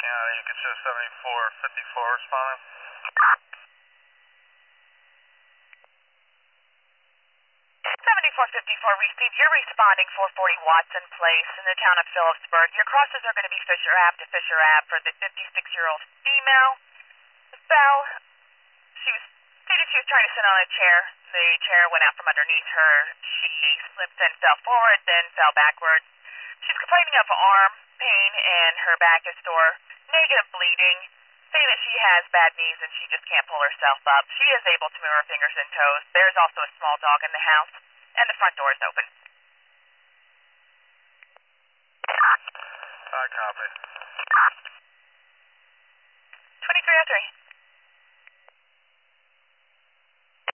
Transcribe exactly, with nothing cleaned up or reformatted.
County, you can show seventy-four fifty-four responding. seventy-four fifty-four received. You're responding four forty Watson Place in the town of Phillipsburg. Your crosses are going to be Fisher Ave to Fisher Ave for the fifty-six-year-old female. Fell. She was stated she was trying to sit on a chair. The chair went out from underneath her. She slipped and fell forward, then fell backwards. She's complaining of arm pain and her back is sore. Negative bleeding. Saying that she has bad knees and she just can't pull herself up. She is able to move her fingers and toes. There's also a small dog in the house, and the front door is open. I copy. twenty-three oh three.